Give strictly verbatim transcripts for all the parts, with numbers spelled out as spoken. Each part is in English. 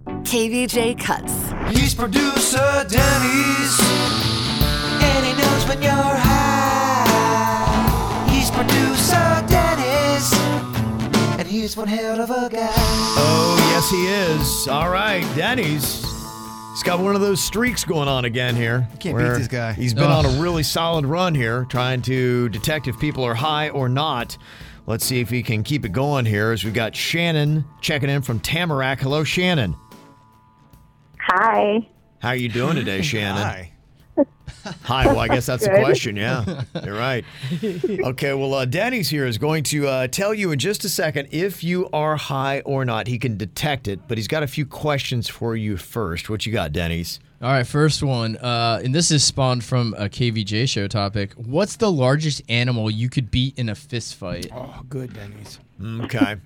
K V J Cuts. He's producer Denny's, and he knows when you're high. He's producer Denny's, and he's one hell of a guy. Oh, yes, he is. All right, Denny's. He's got one of those streaks going on again here. You can't beat this guy. He's been Ugh. on a really solid run here, trying to detect if people are high or not. Let's see if he can keep it going here as we've got Shannon checking in from Tamarack. Hello, Shannon. Hi. How are you doing today, Shannon? Hi. Hi. Well, I guess that's the Good. question. Yeah, you're right. Okay. Well, uh, Denny's here is going to uh, tell you in just a second if you are high or not. He can detect it, but he's got a few questions for you first. What you got, Denny's? All right, first one, uh, and this is spawned from a K V J show topic. What's the largest animal you could beat in a fist fight? Oh, good, Denny's. Okay.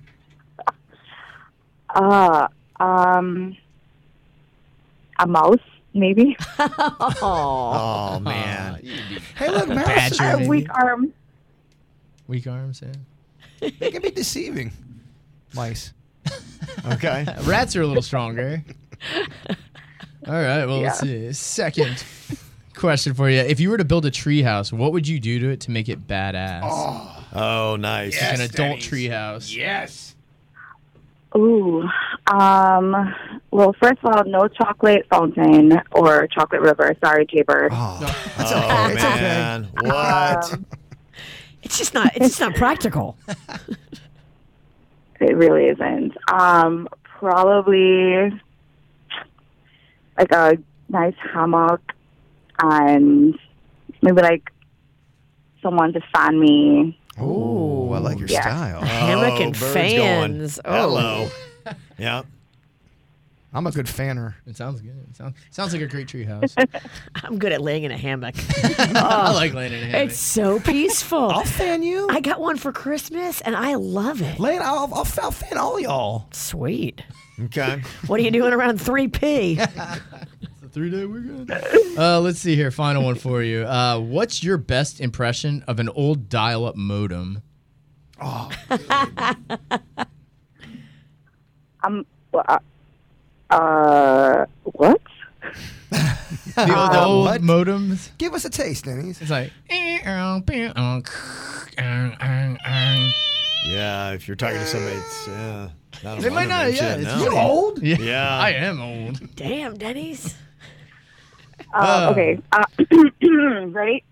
Uh, um, a mouse, maybe. Oh, man. Hey, look, mouse. Badger, A maybe? weak arm. Weak arms, yeah. They can be deceiving. Mice. Okay. Rats are a little stronger. All right, well, let's see. Second question for you. If you were to build a tree house, what would you do to it to make it badass? Oh, Oh, nice. Yes, An adult Denny's. tree house. yes. Ooh. Um, well, first of all, no chocolate fountain or chocolate river. Sorry, Jaybird. Oh, that's Oh, okay. It's okay. man. What? Um, It's just not. It's just not practical. it really isn't. Um, probably like a nice hammock and maybe like someone to fan me. Oh, I like your Yeah. style. Hammock Oh, and bird's fans. Going. Oh. Hello. Yeah. I'm a good fanner. It sounds good. It sounds, sounds like a great tree house. I'm good at laying in a hammock. I like laying in a hammock. It's so peaceful. I'll fan you. I got one for Christmas, and I love it. Lane, I'll, I'll, I'll fan all y'all. Sweet. Okay. What are you doing around three P? Three day weekend. Uh, let's see here. Final one for you. Uh, what's your best impression of an old dial-up modem? Um, uh, uh, what? The, old- the old what? modems. Give us a taste, Denny's. It's like. Yeah, if you're talking to somebody, it's, yeah. Not a They might not, monument yeah, yet, it's no. really- Old? Yeah. Yeah. I am old. Damn, Denny's. Uh, Oh. okay. Uh, ready?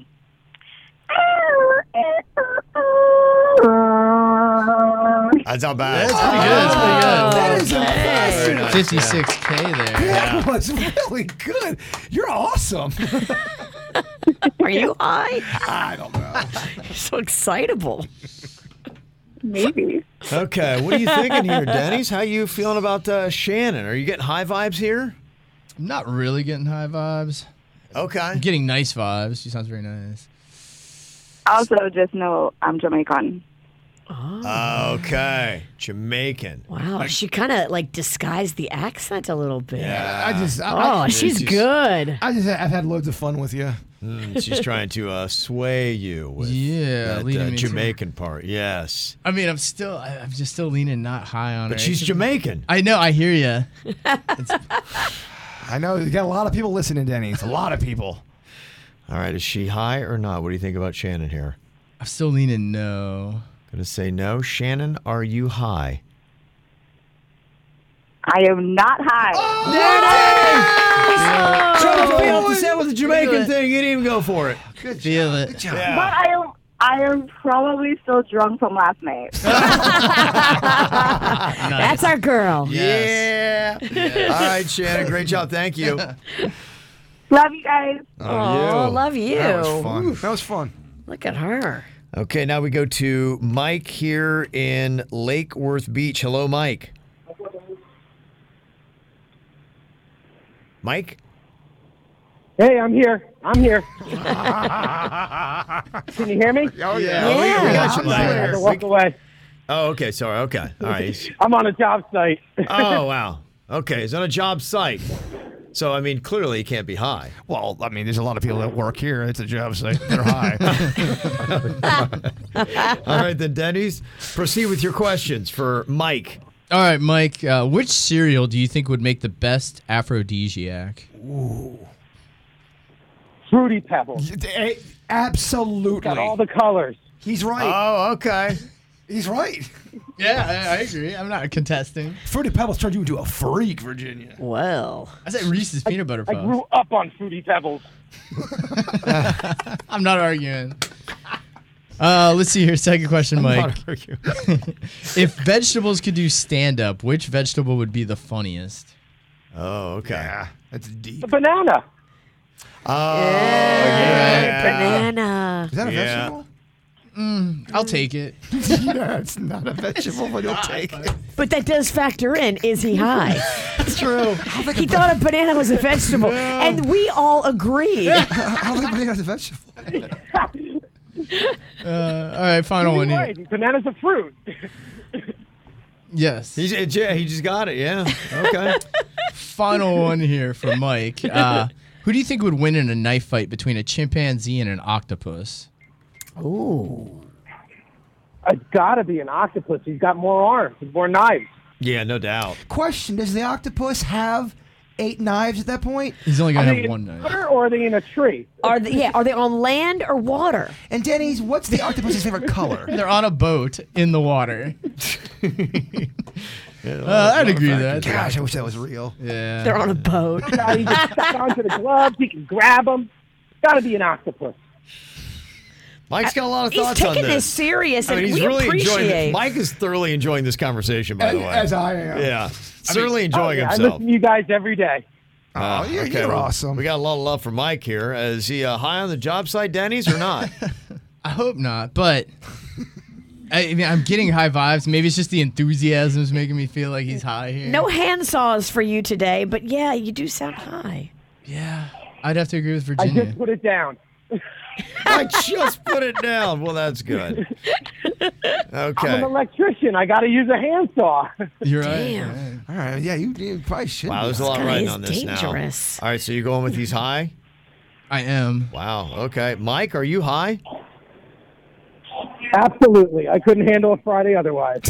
That's not bad. That's pretty good. That's pretty good. That is Very impressive. nice, fifty-six K there. That was really good. You're awesome. Are you high? I don't know. You're so excitable. Maybe. Okay, what are you thinking here, Denny's? How you feeling about uh, Shannon? Are you getting high vibes here? I'm not really getting high vibes. Okay. I'm getting nice vibes. She sounds very nice. Also, just know I'm Jamaican. Okay. Jamaican. Wow, she kind of like disguised the accent a little bit. Yeah. I just, I, Oh, I, she's just- good. I just, I've had loads of fun with you. Mm, she's trying to uh, sway you with Yeah, that leading uh, me to- Jamaican part. Yes. I mean, I'm still, I- I'm just still leaning not high on her. But she's Jamaican. I know. I hear you. I know you got a lot of people listening, Denny's. A lot of people. All right, is she high or not? What do you think about Shannon here? I'm still leaning no. Gonna say no. Shannon, are you high? I am not high. Trying to be off the set with the Jamaican thing. You didn't even go for it. Good Feel job. it. Good job. But I am I am probably still drunk from last night. That's our girl. Yeah. All right, Shannon. Great job. Thank you. Love you guys. Oh, love you. That was fun. That was fun. Look at her. Okay, now we go to Mike here in Lake Worth Beach. Hello, Mike. Mike? Hey, I'm here. I'm here. Can you hear me? Oh, Yeah, Yeah. we, we got you, I had to Mike. walk away. Oh, okay. Sorry. Okay. All right. I'm on a job site. Oh, wow. Okay. He's on a job site. So, I mean, clearly he can't be high. Well, I mean, there's a lot of people that work here. It's a job site. They're high. All right, then, Denny's, proceed with your questions for Mike. All right, Mike. Uh, which cereal do you think would make the best aphrodisiac? Fruity Pebbles. Eh, Absolutely. Got all the colors. He's right. Oh, okay. He's right. Yeah, I, I agree. I'm not contesting. Fruity Pebbles turned you into a freak, Virginia. Well, I said Reese's peanut butter I puffs. grew up on Fruity Pebbles. I'm not arguing. Uh, let's see here. Second question, Mike. If vegetables could do stand-up, which vegetable would be the funniest? Oh, okay. Yeah, that's deep. The banana. Oh, yeah, banana. Is that a Yeah. vegetable? I'll take it. Yeah, it's not a vegetable, but you'll take it. But that does factor in, is he high? It's true. He thought a banana was a vegetable, and we all agreed. I don't think banana's a vegetable. Uh, all right, final one You're here. right. Banana's a fruit. Yes. He's, yeah, he just got it. Yeah. Okay. Final one here for Mike. Uh, who do you think would win in a knife fight between a chimpanzee and an octopus? Ooh. It's got to be an octopus. He's got more arms and more knives. Yeah, no doubt. Question, does the octopus have eight knives at that point? He's only Are gonna they have in one knife. water or are they in a tree? Are they, yeah, are they on land or water? And Denny's, what's the octopus's favorite color? They're on a boat in the water. Uh, I'd agree with that. Gosh, I wish that was real. Yeah. They're on a boat. Now he can step onto the gloves. He can grab them. Got to be an octopus. Mike's got a lot of He's thoughts on taking this. this serious, I and mean, he's we really enjoying appreciate. it. Mike is thoroughly enjoying this conversation, by As, the way. as I am. Yeah. Certainly Oh, enjoying yeah, I himself. listen to you guys every day. Oh, you're, Okay, you're well, awesome. We got a lot of love for Mike here. Is he uh, high on the job site, Denny's, or not? I hope not, but I, I mean, I'm getting high vibes. Maybe it's just the enthusiasm's making me feel like he's high here. No handsaws for you today, but yeah, you do sound high. Yeah. I'd have to agree with I Virginia. just put it down. I just put it down. Well, that's good. I'm Okay. an electrician. I got to use a handsaw. You're right. Damn. All right, yeah, you, you probably should. Wow, be. there's a lot guy riding is on this dangerous. now. All right, so you're going with he's high? I am. Wow, okay. Mike, are you high? Absolutely. I couldn't handle a Friday otherwise.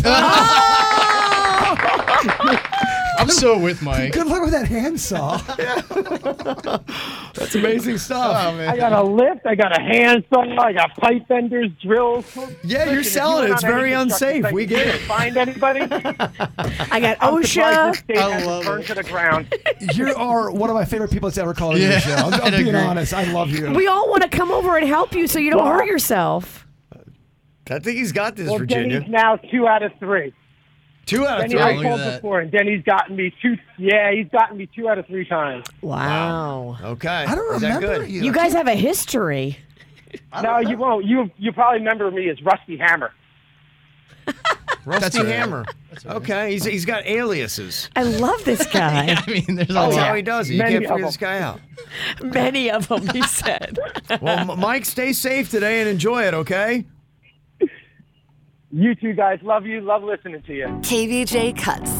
I'm so with Mike. Good luck with that handsaw. That's amazing stuff. I got a lift. I got a handsaw. I got pipe benders, drills. Yeah, you're Listen, if you selling it. went It's on any very construction unsafe. site, We you get can't it. Find anybody? I got I'm surprised this OSHA. state I hasn't love burned it. to the ground. You are one of my favorite people that's ever called on Yeah, your show. I'm, I'm I'd being agree. honest. I love you. We all want to come over and help you so you don't Well, hurt yourself. I think he's got this, Well, Virginia. Denny's now two out of three. Two out of Denny, three. I look at called that. before, and Denny's gotten me two. Yeah, he's gotten me two out of three times. Wow. Okay. I don't Is that remember good? you. You guys have a history. No, you won't. You you probably remember me as Rusty Hammer. Rusty That's right. Hammer. Okay, he's he's got aliases. I love this guy. I mean, there's a That's lot. how he does it. You Many can't of figure them. this guy out. Many of them, he said. Well, M- Mike, stay safe today and enjoy it, okay? You two guys, love you. Love listening to you. K V J Cuts.